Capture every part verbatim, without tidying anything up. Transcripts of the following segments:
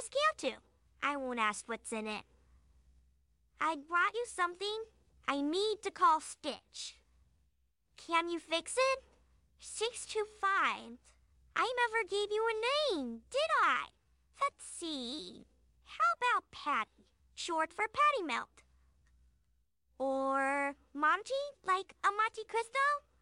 ask you to. I won't ask what's in it. I brought you something I need to call Stitch. Can you fix it? six two five. I never gave you a name, did I? Let's see. How about Patty, short for Patty Melt? Or Monty, like a Monte Cristo?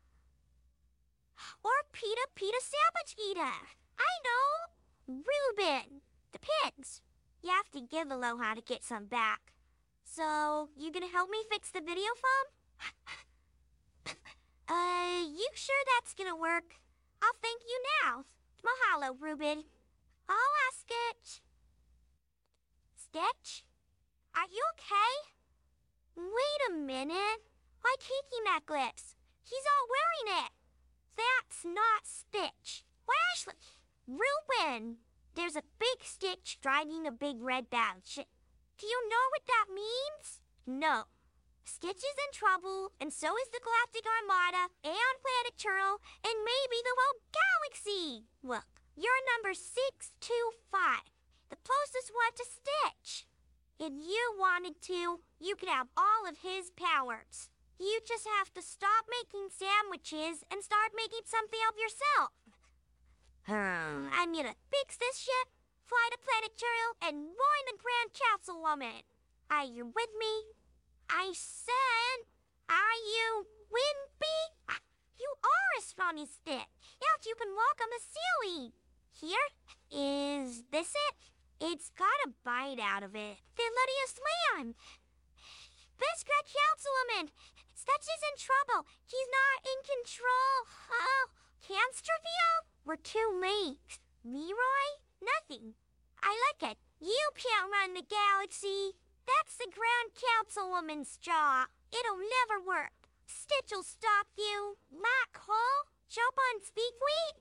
Or Pita Pita Sandwich Eater? I know. Reuben, depends. You have to give Aloha to get some back. So, you gonna help me fix the video phone? uh, you sure that's gonna work? I'll thank you now. Mahalo, Reuben. I'll ask Stitch. Stitch? Are you okay? Wait a minute. My Kiki necklace. He's all wearing it. That's not Stitch. Why, Ashley? Reuben! There's a big Stitch driving a big red badge. Do you know what that means? No. Stitch is in trouble, and so is the Galactic Armada, and Planet Churro, and maybe the whole galaxy. Look, you're number six two five, the closest one to Stitch. If you wanted to, you could have all of his powers. You just have to stop making sandwiches and start making something of yourself. Hmm. I'm gonna fix this ship, fly to Planet Churro, and join the Grand Councilwoman. Are you with me? I said, are you with me? You are a funny stick. Now you can walk on the ceiling. Here, is this it? It's got a bite out of it. Then let us land. Best Grand Councilwoman, Stitch is in trouble. He's not in control. Oh, Cansterville? We're too late. Leroy? Nothing. I like it. You can't run the galaxy. That's the Grand Councilwoman's job. It'll never work. Stitch'll stop you. Black hole? Jump on Speakweed?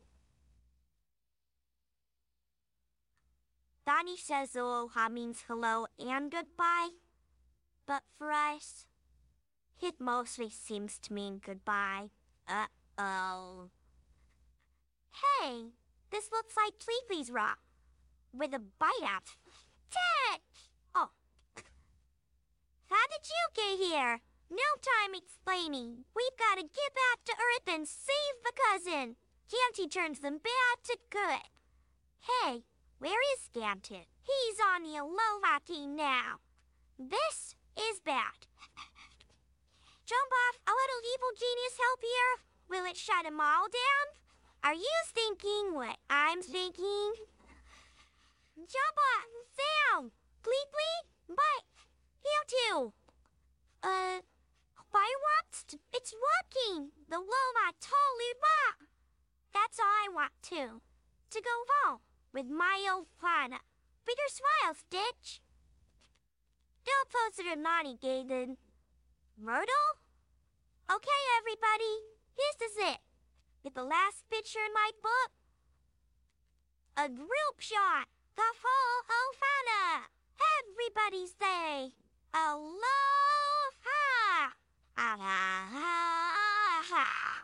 Donnie says aloha means hello and goodbye. But for us, it mostly seems to mean goodbye. Uh-oh. Hey, this looks like Tweakley's rock. With a bite out. Ted! Oh. How did you get here? No time explaining. We've got to get back to Earth and save the cousin. Scanty turns them bad to good. Hey, where is Scanty? He's on the Aloha team now. This is bad. Jump off, a little evil genius help here. Will it shut them all down? Are you thinking what I'm thinking? Jump off, Sam! Bleep bleep, bite! You too! Uh, by what? It's working! The Loma totally rock! That's all I want too. To go home with my old Prana. Bigger smile, Stitch! Don't post it in Monty, Gaiden. Myrtle? Okay, everybody, this is it. Get the last picture in my book. A group shot. The whole Ohana. Everybody say, Aloha! Aloha!